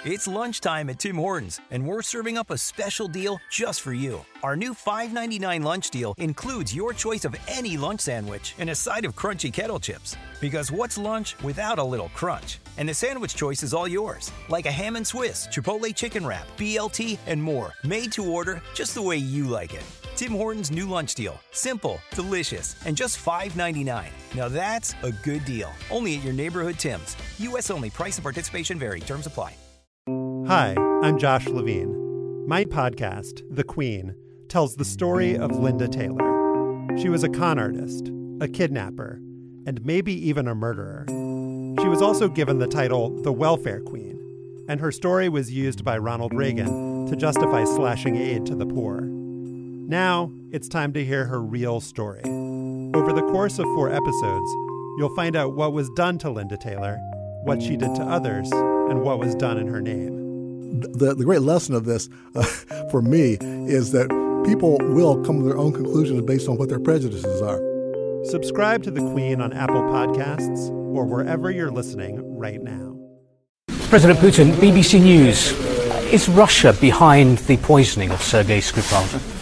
It's lunchtime at Tim Hortons, and we're serving up a special deal just for you. Our new $5.99 lunch deal includes your choice of any lunch sandwich and a side of crunchy kettle chips. Because what's lunch without a little crunch? And the sandwich choice is all yours, like a ham and Swiss, Chipotle chicken wrap, BLT, and more, made to order just the way you like it. Tim Hortons' new lunch deal. Simple, delicious, and just $5.99. Now that's a good deal. Only at your neighborhood Tim's. U.S. only. Price and participation vary. Terms apply. Hi, I'm Josh Levine. My podcast, The Queen, tells the story of Linda Taylor. She was a con artist, a kidnapper, and maybe even a murderer. She was also given the title the Welfare Queen, and her story was used by Ronald Reagan to justify slashing aid to the poor. Now, it's time to hear her real story. Over the course of 4 episodes, you'll find out what was done to Linda Taylor, what she did to others, and what was done in her name. The great lesson of this, for me, is that people will come to their own conclusions based on what their prejudices are. Subscribe to The Queen on Apple Podcasts or wherever you're listening right now. President Putin, BBC News. Is Russia behind the poisoning of Sergei Skripal?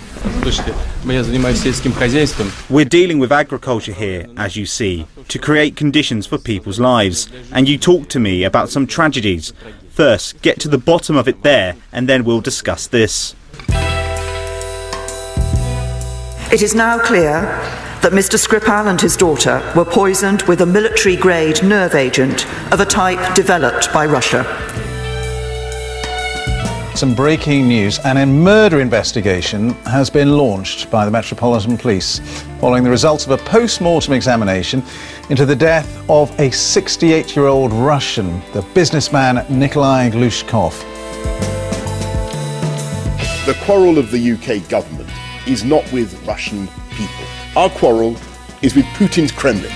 We're dealing with agriculture here, as you see, to create conditions for people's lives. And you talk to me about some tragedies. First, get to the bottom of it there, and then we'll discuss this. It is now clear that Mr. Skripal and his daughter were poisoned with a military-grade nerve agent of a type developed by Russia. Some breaking news. An murder investigation has been launched by the Metropolitan Police following the results of a post-mortem examination into the death of a 68-year-old Russian, the businessman Nikolai Glushkov. The quarrel of the UK government is not with Russian people. Our quarrel is with Putin's Kremlin.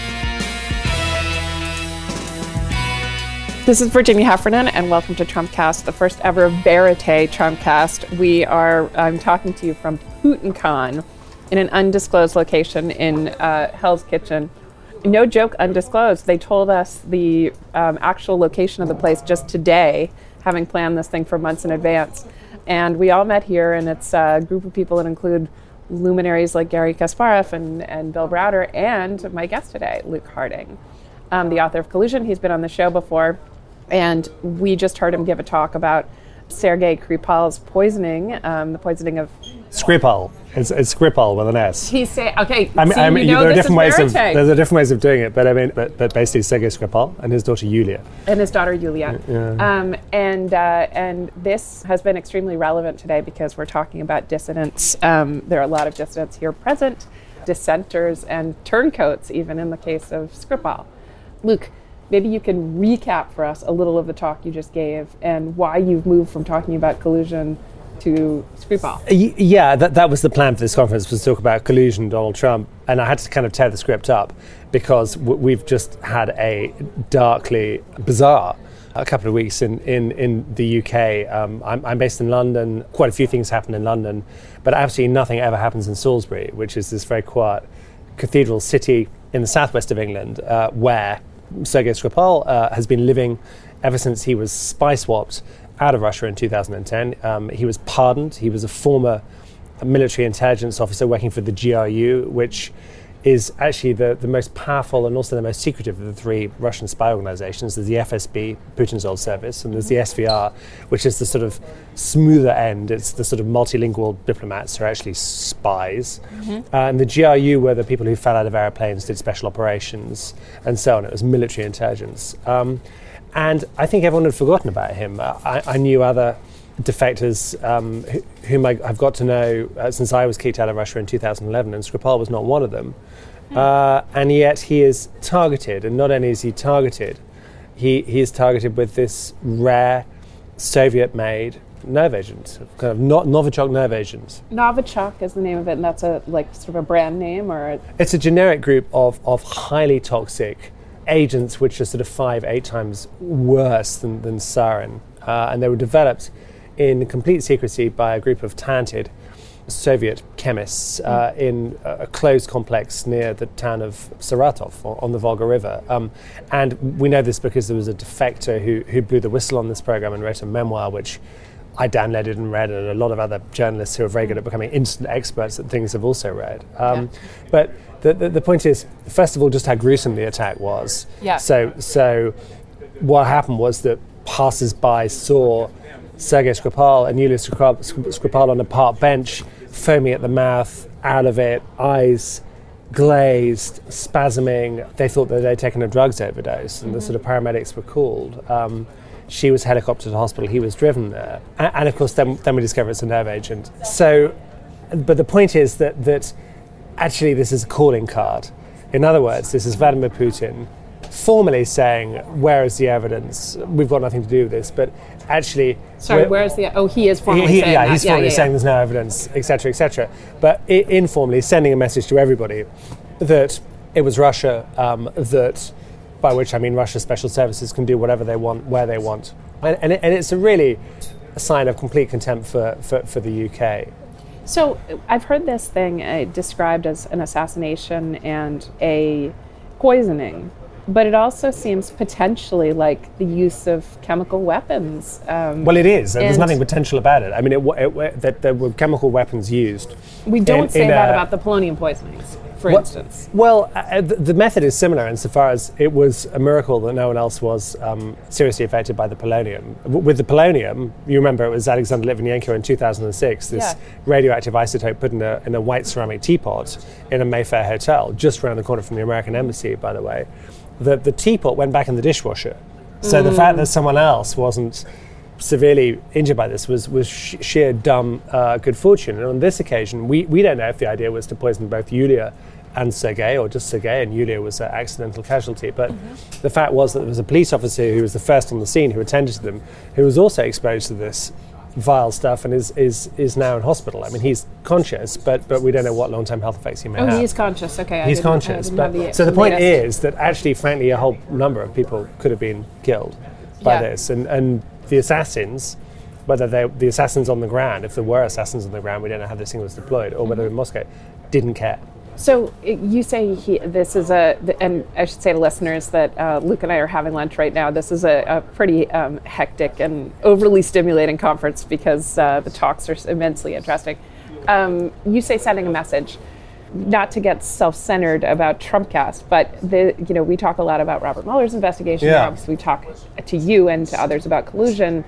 This is Virginia Heffernan, and welcome to Trumpcast, the first ever Verite Trumpcast. I'm talking to you from PutinCon in an undisclosed location in Hell's Kitchen. No joke, undisclosed. They told us the actual location of the place just today, having planned this thing for months in advance. And we all met here, and it's a group of people that include luminaries like Garry Kasparov and Bill Browder, and my guest today, Luke Harding, the author of Collusion. He's been on the show before. And we just heard him give a talk about Sergei Skripal's poisoning, the poisoning of... Skripal. It's Skripal with an S. He's saying, okay, there are different ways of doing it, but basically Sergei Skripal and his daughter Yulia. And his daughter Yulia. Yeah. And this has been extremely relevant today because we're talking about dissidents. There are a lot of dissidents here present, dissenters and turncoats, even in the case of Skripal. Luke, maybe you can recap for us a little of the talk you just gave and why you've moved from talking about collusion to Skripal. Yeah, that was the plan for this conference, was to talk about collusion, Donald Trump, and I had to kind of tear the script up because we've just had a darkly bizarre a couple of weeks in the UK. I'm based in London. Quite a few things happen in London, but absolutely nothing ever happens in Salisbury, which is this very quiet cathedral city in the southwest of England, where Sergei Skripal has been living ever since he was spy swapped out of Russia in 2010. He was pardoned. He was a former military intelligence officer working for the GRU, which is actually the most powerful and also the most secretive of the 3 Russian spy organizations. There's the FSB, Putin's old service, and there's the SVR, which is the sort of smoother end. It's the sort of multilingual diplomats who are actually spies. Mm-hmm. And the GRU were the people who fell out of airplanes, did special operations, and so on. It was military intelligence. And I think everyone had forgotten about him. I knew other defectors whom I've got to know since I was kicked out of Russia in 2011, and Skripal was not one of them. And yet he is targeted, and not only is he targeted, he is targeted with this rare Soviet-made nerve agent, kind of Novichok nerve agent. Novichok is the name of it, and that's a sort of a brand name, or it's a generic group of highly toxic agents which are sort of 5-8 times worse than sarin, and they were developed in complete secrecy by a group of talented Soviet chemists in a closed complex near the town of Saratov on the Volga River. And we know this because there was a defector who blew the whistle on this program and wrote a memoir, which I downloaded and read, and a lot of other journalists who are very good at becoming instant experts at things have also read. But the point is, first of all, just how gruesome the attack was. Yeah. So what happened was that passers-by saw Sergei Skripal and Yulia Skripal on a park bench, foaming at the mouth, out of it, eyes glazed, spasming. They thought that they'd taken a drugs overdose, and the sort of paramedics were called. She was helicoptered to the hospital, he was driven there. And of course, then we discover it's a nerve agent. So, but the point is that actually this is a calling card. In other words, this is Vladimir Putin formally saying, where is the evidence? We've got nothing to do with this, but actually... Sorry, where is the... Oh, he is formally saying that. Yeah, he's formally saying there's no evidence, etc., etc. But informally sending a message to everybody that it was Russia, that... by which I mean Russia's special services can do whatever they want, where they want. And it's a sign of complete contempt for the UK. So I've heard this thing described as an assassination and a poisoning, but it also seems potentially like the use of chemical weapons. Well, it is, and there's nothing potential about it. I mean, that there were chemical weapons used. We don't say that about the polonium poisonings, for instance. Well, the method is similar insofar as it was a miracle that no one else was seriously affected by the polonium. With the polonium, you remember it was Alexander Litvinenko in 2006, this radioactive isotope put in a white ceramic teapot in a Mayfair hotel, just around the corner from the American embassy, by the way. The teapot went back in the dishwasher. So the fact that someone else wasn't severely injured by this was sheer dumb good fortune. And on this occasion, we don't know if the idea was to poison both Yulia and Sergei, or just Sergei, and Yulia was an accidental casualty. But the fact was that there was a police officer who was the first on the scene, who attended to them, who was also exposed to this vile stuff and is now in hospital. I mean, he's conscious, but we don't know what long-term health effects he may have. Oh, he's conscious. Okay, he's conscious. So the point is that actually, frankly, a whole number of people could have been killed by this, and the assassins, whether they're the assassins on the ground, if there were assassins on the ground, we don't know how this thing was deployed, or whether in Moscow, didn't care. So you say this is and I should say to listeners that Luke and I are having lunch right now. This is a pretty hectic and overly stimulating conference because the talks are immensely interesting. You say sending a message, not to get self-centered about Trumpcast, but we talk a lot about Robert Mueller's investigation. Yeah. Obviously, we talk to you and to others about collusion.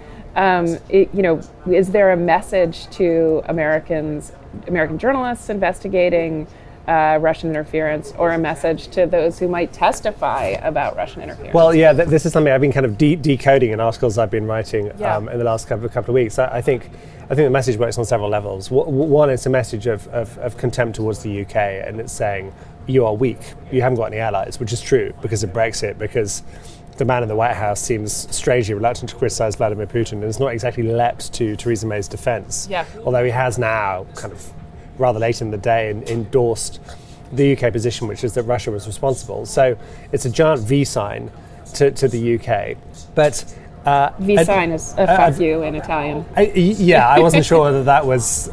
Is there a message to American journalists investigating Russian interference, or a message to those who might testify about Russian interference? Well, yeah, this is something I've been kind of decoding in articles I've been writing in the last couple of weeks. I think the message works on several levels. One, it's a message of contempt towards the UK, and it's saying, you are weak, you haven't got any allies, which is true because of Brexit, because the man in the White House seems strangely reluctant to criticise Vladimir Putin, and has not exactly leapt to Theresa May's defence. Yeah. Although he has now kind of rather late in the day endorsed the UK position, which is that Russia was responsible. So it's a giant V sign to the UK. But V sign is a fuck you in Italian. I wasn't sure whether that was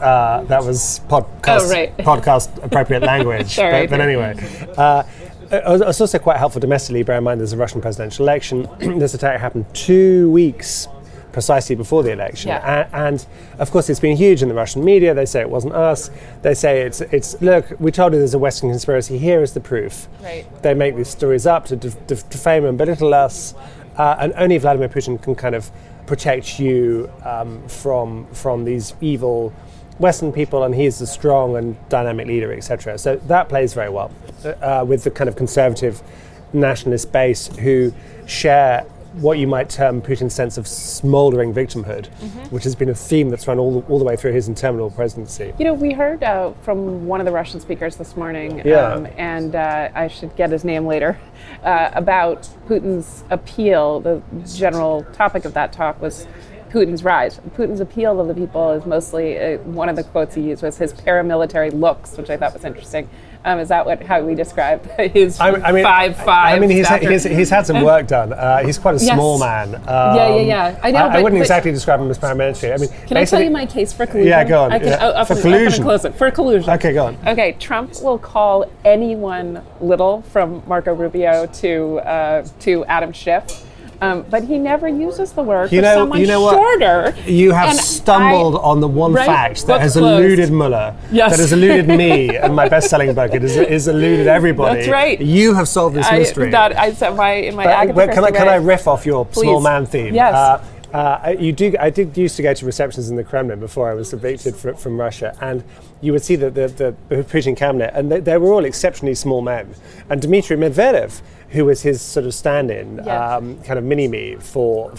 podcast appropriate language. Sorry, but anyway. It's also quite helpful domestically. Bear in mind there's a Russian presidential election. This attack happened 2 weeks precisely before the election. And of course it's been huge in the Russian media. They say it wasn't us. They say it's look, we told you there's a Western conspiracy. Here is the proof. Right. They make these stories up to defame and belittle us. And only Vladimir Putin can kind of protect you from these evil Western people, and he's a strong and dynamic leader, etc. So that plays very well with the kind of conservative nationalist base who share what you might term Putin's sense of smouldering victimhood, which has been a theme that's run all the way through his interminable presidency. We heard from one of the Russian speakers this morning, and I should get his name later, about Putin's appeal. The general topic of that talk was Putin's rise. Putin's appeal to the people is mostly, one of the quotes he used was his paramilitary looks, which I thought was interesting. Is that how we describe his 5'5"? I mean, he's had some work done. He's quite a small man. Yeah. I know. I wouldn't exactly describe him as paramilitary. I mean, can I tell you my case for collusion? Yeah, go on. For collusion. For collusion. Okay, go on. Okay, Trump will call anyone little, from Marco Rubio to Adam Schiff. But he never uses the word for someone shorter. You have stumbled on the one fact that has eluded Mueller, that has eluded me and my best-selling book. It has eluded everybody. That's right. You have solved this mystery. I said in my Agatha Christie Can I riff off your small man theme? Yes. I did used to go to receptions in the Kremlin before I was evicted from Russia, and you would see the Putin cabinet, and they were all exceptionally small men. And Dmitry Medvedev, who was his sort of stand-in, kind of mini-me for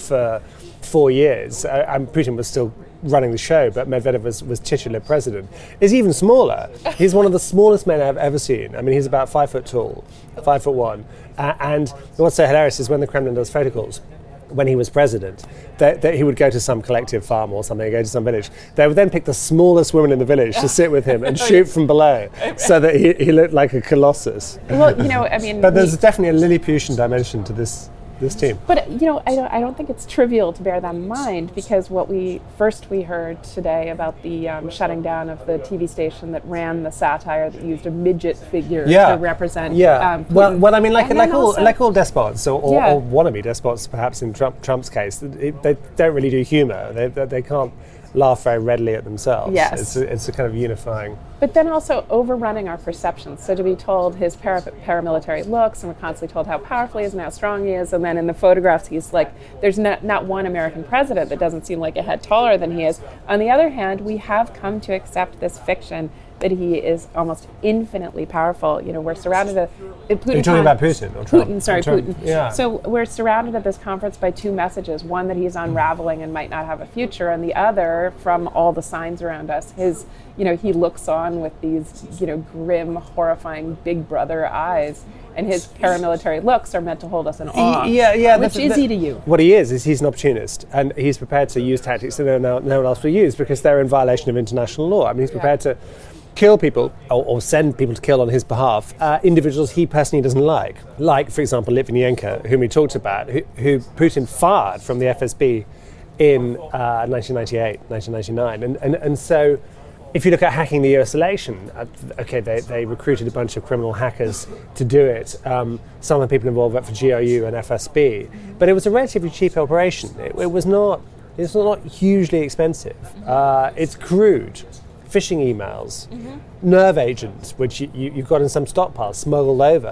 4 years, Putin was still running the show, but Medvedev was titular president, is even smaller. He's one of the smallest men I've ever seen. I mean, he's about 5 foot tall, 5'1". And what's so hilarious is when the Kremlin does photo calls, when he was president, that he would go to some collective farm or something, go to some village. They would then pick the smallest woman in the village to sit with him and shoot from below, so that he looked like a colossus. Well, I mean... But there's definitely a Lilliputian dimension to this team. But, I don't think it's trivial to bear that in mind, because what we heard today about the shutting down of the TV station that ran the satire that used a midget figure to represent Putin. Well, I mean, like all despots, or wannabe despots, perhaps in Trump's case, they don't really do humour. They can't laugh very readily at themselves. Yes. It's a kind of unifying. But then also overrunning our perceptions. So to be told his paramilitary looks, and we're constantly told how powerful he is and how strong he is, and then in the photographs he's like, there's not one American president that doesn't seem like a head taller than he is. On the other hand, we have come to accept this fiction that he is almost infinitely powerful. We're surrounded at Putin. You're talking about Putin or Trump? Putin. Yeah. So we're surrounded at this conference by two messages. One, that he's unraveling and might not have a future, and the other, from all the signs around us, he looks on with these, grim, horrifying Big Brother eyes, and his paramilitary looks are meant to hold us in awe. Which is he to you? What he is he's an opportunist, and he's prepared to use tactics that no one else will use because they're in violation of international law. I mean, he's prepared to kill people or send people to kill on his behalf, individuals he personally doesn't like, for example, Litvinenko, whom we talked about, who Putin fired from the FSB in 1998, 1999. And so if you look at hacking the US election, they recruited a bunch of criminal hackers to do it. Some of the people involved worked for GRU and FSB, but it was a relatively cheap operation. It was not hugely expensive. It's crude. Phishing emails, nerve agents, which you've got in some stockpile, smuggled over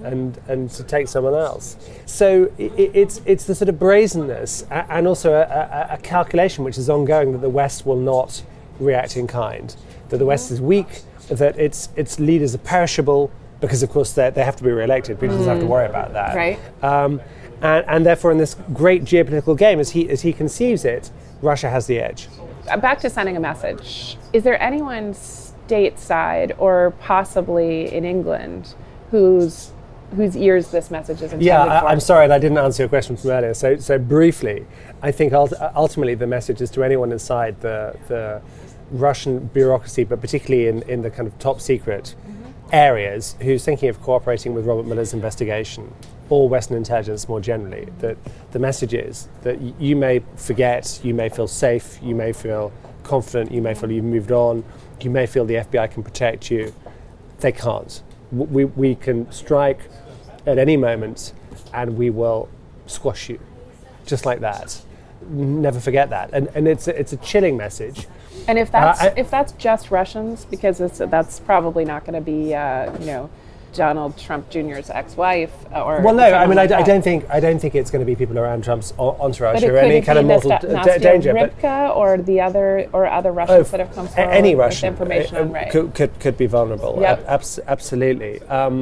and to take someone else. So it's the sort of brazenness and also a calculation which is ongoing that the West will not react in kind, that the West is weak, that its leaders are perishable, because of course they have to be re-elected. Putin doesn't have to worry about that. Right. And therefore in this great geopolitical game, as he conceives it, Russia has the edge. Back to sending a message. Is there anyone stateside or possibly in England whose ears this message is intended for? I'm sorry, and I didn't answer your question from earlier. So briefly, I think ultimately the message is to anyone inside the Russian bureaucracy, but particularly in the kind of top secret areas, who's thinking of cooperating with Robert Mueller's investigation, or Western intelligence more generally, that the message is that you may forget, you may feel safe, you may feel confident, you may feel you've moved on, you may feel the FBI can protect you. They can't. We can strike at any moment and we will squash you, just like that. Never forget that. And it's a chilling message. And if that's just Russians, because that's probably not going to be Donald Trump Jr.'s ex-wife, or well, no, I mean I don't think it's going to be people around Trump's entourage or any kind of mortal danger. Rivka or other Russians that have come forward any Russian with information could be vulnerable. Yep. Absolutely.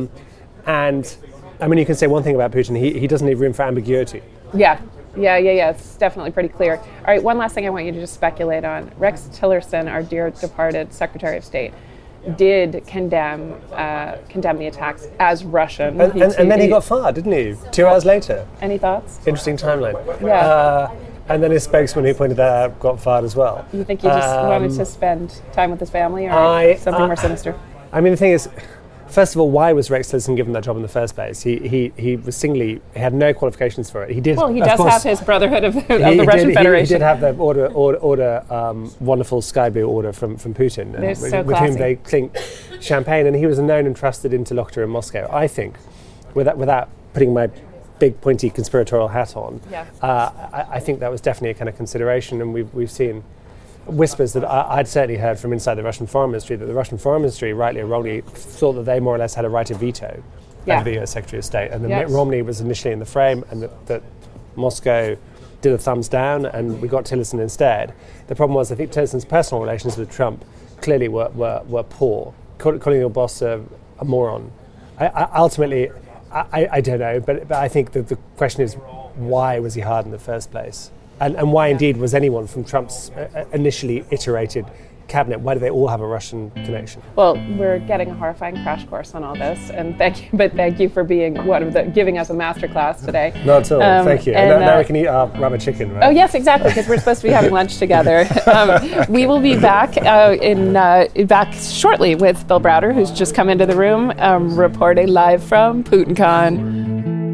And I mean, you can say one thing about Putin: he doesn't leave room for ambiguity. Yeah. It's definitely pretty clear. All right, one last thing I want you to just speculate on. Rex Tillerson, our dear departed Secretary of State, did condemn the attacks as Russian. And then he got fired, didn't he? 2 hours later. Any thoughts? Interesting timeline. Yeah. And then his spokesman who pointed that out got fired as well. You think he just wanted to spend time with his family or something more sinister? I mean, the thing is, first of all, why was Rex Tillerson given that job in the first place? He was he had no qualifications for it. He did. Well, he does have his Brotherhood of the Russian Federation. He did have the wonderful Sky Blue order from Putin, with whom they clink champagne, and he was a known and trusted interlocutor in Moscow. I think, without putting my big pointy conspiratorial hat on, I think that was definitely a kind of consideration, and we've seen whispers that I'd certainly heard from inside the Russian Foreign Ministry that the Russian Foreign Ministry, rightly or wrongly, thought that they more or less had a right of veto over the US Secretary of State, and that Mitt Romney was initially in the frame, and that Moscow did a thumbs down, and we got Tillerson instead. The problem was, I think Tillerson's personal relations with Trump clearly were poor. Calling your boss a moron. Ultimately, I don't know, but I think that the question is, why was he hired in the first place? And why indeed was anyone from Trump's initially iterated cabinet, why do they all have a Russian connection? Well, we're getting a horrifying crash course on all this, and thank you for being giving us a masterclass today. Not at all, thank you. And now we can eat our rubber chicken, right? Oh yes, exactly, because we're supposed to be having lunch together. We will be back back shortly with Bill Browder, who's just come into the room, reporting live from PutinCon.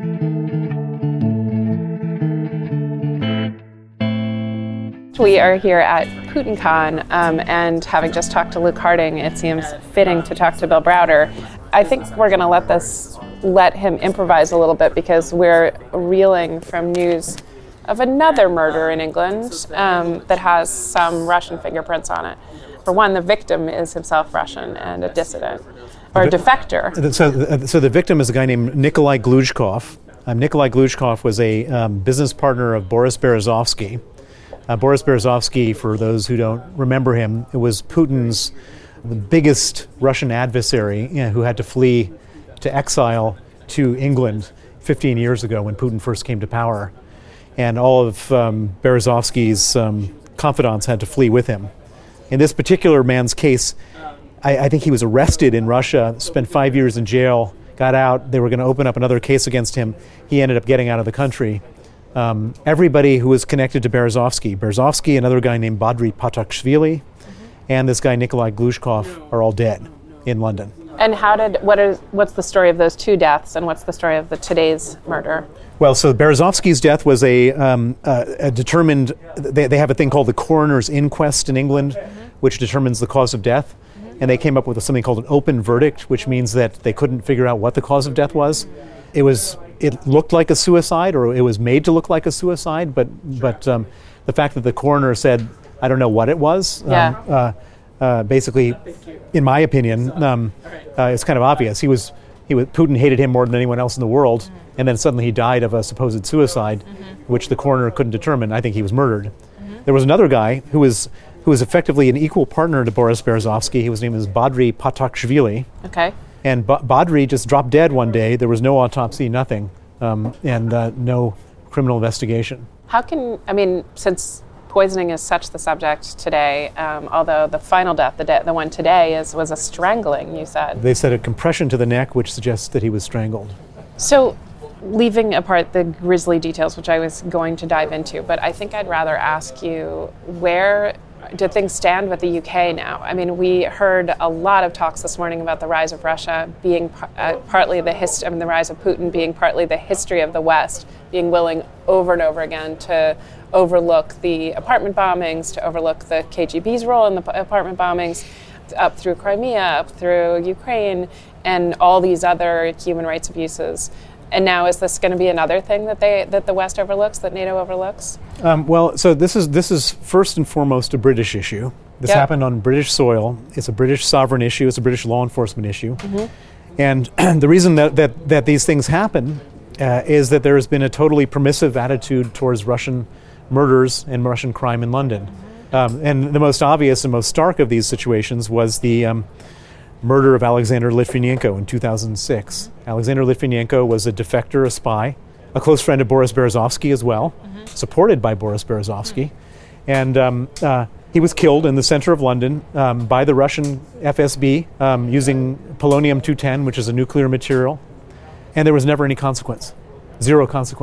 We are here at PutinCon, and having just talked to Luke Harding, it seems fitting to talk to Bill Browder. I think we're going to let him improvise a little bit, because we're reeling from news of another murder in England that has some Russian fingerprints on it. For one, the victim is himself Russian and a dissident, or a defector. So the victim is a guy named Nikolai Gluzhkov. Nikolai Gluzhkov was a business partner of Boris Berezovsky. Boris Berezovsky, for those who don't remember him, it was Putin's the biggest Russian adversary, who had to flee to exile to England 15 years ago when Putin first came to power. And all of Berezovsky's confidants had to flee with him. In this particular man's case, I think he was arrested in Russia, spent 5 years in jail, got out. They were going to open up another case against him. He ended up getting out of the country. Everybody who was connected to Berezovsky, another guy named Badri Patakshvili, and this guy Nikolai Gluzhkov are all dead in London. And what's the story of those two deaths, and what's the story of today's murder? Well, so Berezovsky's death was a determined. They have a thing called the coroner's inquest in England, which determines the cause of death, and they came up with something called an open verdict, which means that they couldn't figure out what the cause of death was. It looked like a suicide, or it was made to look like a suicide, but the fact that the coroner said, I don't know what it was, basically, in my opinion, it's kind of obvious. Putin hated him more than anyone else in the world, and then suddenly he died of a supposed suicide, which the coroner couldn't determine. I think he was murdered. There was another guy who was effectively an equal partner to Boris Berezovsky. His name is Badri Patakshvili. Okay. And Badri just dropped dead one day. There was no autopsy, nothing, and no criminal investigation. Since poisoning is such the subject today, although the final death, the one today, was a strangling, you said. They said a compression to the neck, which suggests that he was strangled. So, leaving apart the grisly details, which I was going to dive into, but I think I'd rather ask you, where do things stand with the UK now? I mean, we heard a lot of talks this morning about the rise of Russia being partly the rise of Putin being partly the history of the West, being willing over and over again to overlook the apartment bombings, to overlook the KGB's role in the apartment bombings, up through Crimea, up through Ukraine, and all these other human rights abuses. And now, is this going to be another thing that the West overlooks, that NATO overlooks? So this is first and foremost a British issue. This happened on British soil. It's a British sovereign issue. It's a British law enforcement issue. And the reason that these things happen is that there has been a totally permissive attitude towards Russian murders and Russian crime in London. And the most obvious and most stark of these situations was the murder of Alexander Litvinenko in 2006. Alexander Litvinenko was a defector, a spy, a close friend of Boris Berezovsky as well, supported by Boris Berezovsky. And he was killed in the center of London by the Russian FSB using polonium-210, which is a nuclear material. And there was never any consequence. Zero consequence.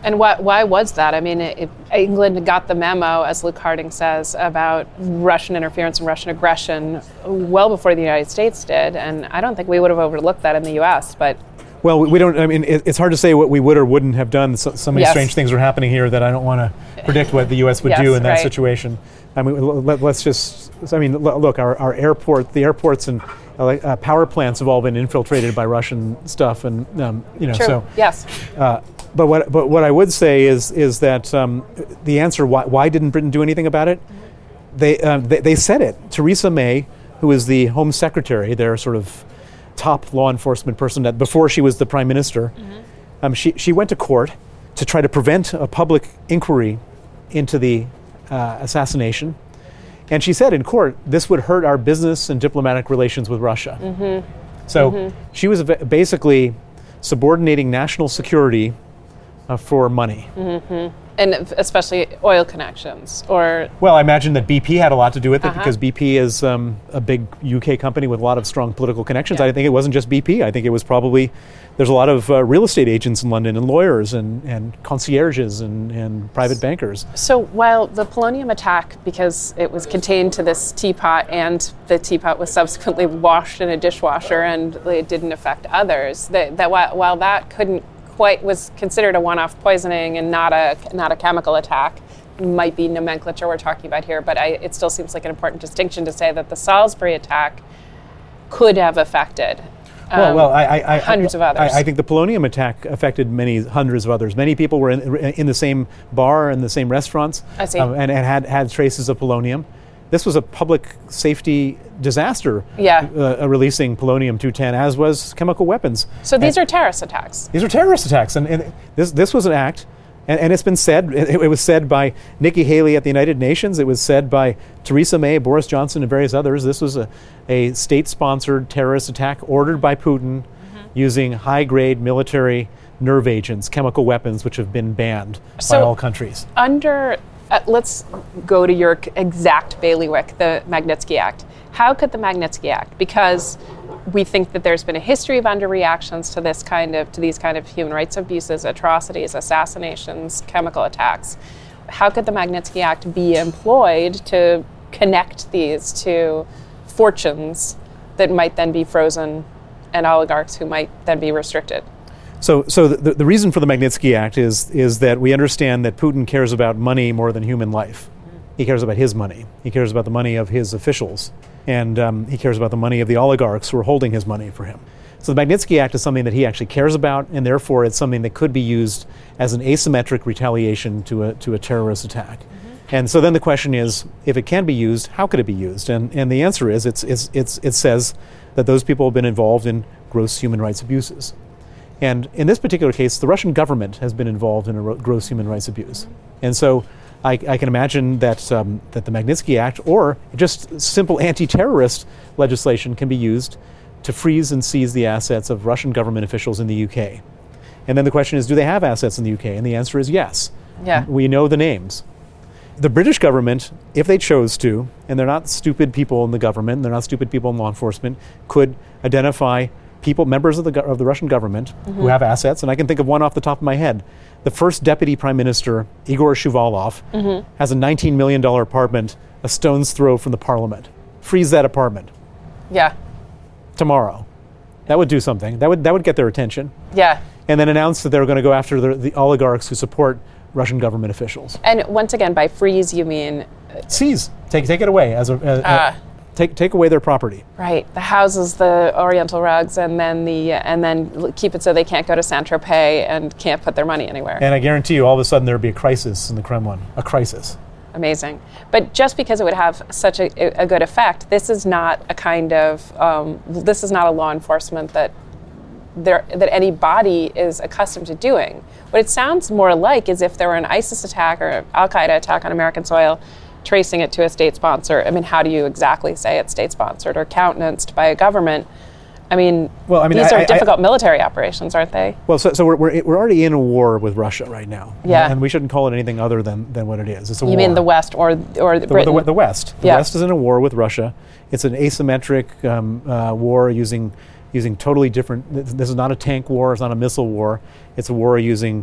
And why was that? I mean, England got the memo, as Luke Harding says, about Russian interference and Russian aggression well before the United States did, and I don't think we would have overlooked that in the U.S., but... Well, we don't, I mean, it's hard to say what we would or wouldn't have done. So many strange things are happening here that I don't want to predict what the U.S. would do in that situation. I mean, let's just, I mean, look, our the airports and power plants have all been infiltrated by Russian stuff, and, True. So. Yes. But what I would say is that the answer, why didn't Britain do anything about it? They said it. Theresa May, who is the Home Secretary, their sort of top law enforcement person before she was the Prime Minister, she went to court to try to prevent a public inquiry into the assassination. And she said in court, this would hurt our business and diplomatic relations with Russia. Mm-hmm. So she was basically subordinating national security for money. Mm-hmm. And especially oil connections, or... Well, I imagine that BP had a lot to do with it because BP is a big UK company with a lot of strong political connections. Yeah. I think it wasn't just BP. I think it was probably... There's a lot of real estate agents in London and lawyers and concierges and private bankers. So while the polonium attack, because it was contained to this teapot and the teapot was subsequently washed in a dishwasher and it didn't affect others, while that couldn't quite was considered a one-off poisoning and not a chemical attack, might be nomenclature we're talking about here, but it still seems like an important distinction to say that the Salisbury attack could have affected hundreds of others. I think the polonium attack affected many hundreds of others. Many people were in the same bar and the same restaurants. I see. And had traces of polonium. This was a public safety disaster, releasing polonium-210, as was chemical weapons. So these are terrorist attacks. These are terrorist attacks, and this was an act, and it's been said, it was said by Nikki Haley at the United Nations, it was said by Theresa May, Boris Johnson, and various others. This was a state-sponsored terrorist attack ordered by Putin using high-grade military nerve agents, chemical weapons, which have been banned by all countries. Let's go to your exact bailiwick, the Magnitsky Act. How could the Magnitsky Act, because we think that there's been a history of underreactions to these kind of human rights abuses, atrocities, assassinations, chemical attacks, how could the Magnitsky Act be employed to connect these to fortunes that might then be frozen and oligarchs who might then be restricted? So the reason for the Magnitsky Act is that we understand that Putin cares about money more than human life. He cares about his money. He cares about the money of his officials. And he cares about the money of the oligarchs who are holding his money for him. So the Magnitsky Act is something that he actually cares about, and therefore it's something that could be used as an asymmetric retaliation to a terrorist attack. And so then the question is, if it can be used, how could it be used? And the answer is, it says that those people have been involved in gross human rights abuses. And in this particular case, the Russian government has been involved in a gross human rights abuse. And so I can imagine that the Magnitsky Act or just simple anti-terrorist legislation can be used to freeze and seize the assets of Russian government officials in the UK. And then the question is, do they have assets in the UK? And the answer is yes. Yeah. We know the names. The British government, if they chose to, and they're not stupid people in the government, they're not stupid people in law enforcement, could identify members of the Russian government who have assets, and I can think of one off the top of my head. The first deputy prime minister, Igor Shuvalov, has a $19 million apartment a stone's throw from the parliament. Freeze that apartment. Yeah. Tomorrow. That would do something. That would get their attention. Yeah. And then announce that they're going to go after the oligarchs who support Russian government officials. And once again, by freeze, you mean... Seize. Take it away. Take away their property. Right, the houses, the Oriental rugs, and then keep it so they can't go to Saint-Tropez and can't put their money anywhere. And I guarantee you, all of a sudden, there would be a crisis in the Kremlin. A crisis. Amazing. But just because it would have such a good effect, this is not a kind of this is not a law enforcement that any body is accustomed to doing. What it sounds more like is if there were an ISIS attack or Al-Qaeda attack on American soil, tracing it to a state sponsor. I mean, how do you exactly say it's state sponsored or countenanced by a government? I mean, these are difficult military operations, aren't they? Well, so we're already in a war with Russia right now. Yeah. And we shouldn't call it anything other than what it is. It's a war. You mean the West or Britain? The West. The West is in a war with Russia. It's an asymmetric war using totally different. This is not a tank war. It's not a missile war. It's a war using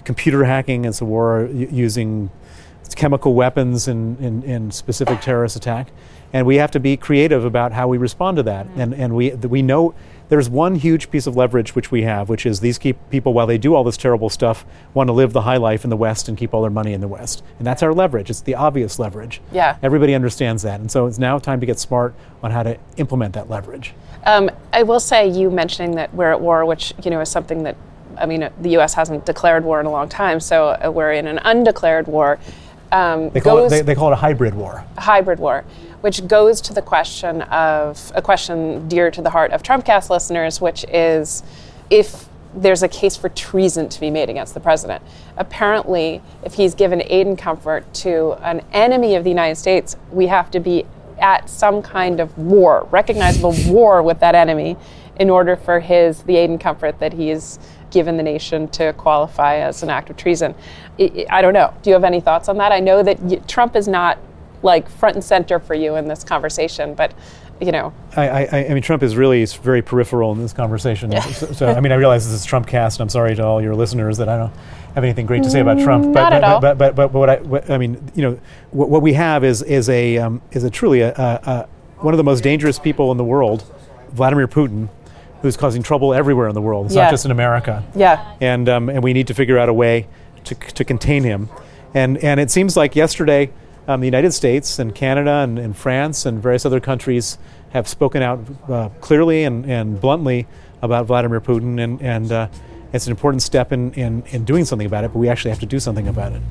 computer hacking. It's a war using chemical weapons in specific terrorist attack. And we have to be creative about how we respond to that. And we know there's one huge piece of leverage which we have, which is these people, while they do all this terrible stuff, want to live the high life in the West and keep all their money in the West. And that's our leverage. It's the obvious leverage. Yeah. Everybody understands that. And so it's now time to get smart on how to implement that leverage. I will say, you mentioning that we're at war, which is something that, the U.S. hasn't declared war in a long time, so we're in an undeclared war. They call it a hybrid war. A hybrid war, which goes to the question of a question dear to the heart of Trumpcast listeners, which is if there's a case for treason to be made against the president. Apparently, if he's given aid and comfort to an enemy of the United States, we have to be at some kind of war, recognizable war with that enemy, in order for the aid and comfort that he's given the nation to qualify as an act of treason. I don't know. Do you have any thoughts on that? I know that Trump is not like front and center for you in this conversation, but I Trump is really very peripheral in this conversation. Yeah. So I realize this is Trumpcast, and I'm sorry to all your listeners that I don't have anything great to say about Trump. Not at all. But what we have is a truly one of the most dangerous people in the world, Vladimir Putin, who's causing trouble everywhere in the world. It's not just in America. Yeah. And we need to figure out a way to contain him. And it seems like yesterday, the United States and Canada and France and various other countries have spoken out clearly and bluntly about Vladimir Putin, and it's an important step in doing something about it, but we actually have to do something about it.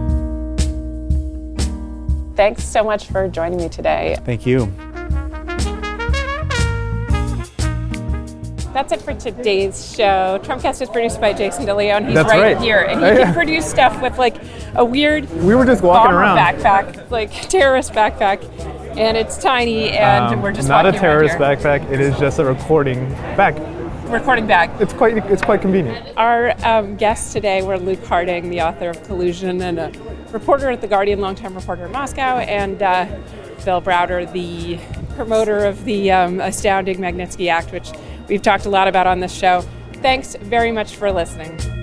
Thanks so much for joining me today. Thank you. That's it for today's show. Trumpcast is produced by Jason DeLeon, and he's That's right right here. And he can produce stuff with like a weird we were just walking bomber around. backpack, like terrorist backpack. And it's tiny, and we're just not walking a terrorist around here. backpack. It is just a recording bag. Recording bag. It's quite convenient. Our guests today were Luke Harding, the author of Collusion and a reporter at The Guardian, longtime reporter in Moscow, and Bill Browder, the promoter of the astounding Magnitsky Act, which we've talked a lot about on this show. Thanks very much for listening.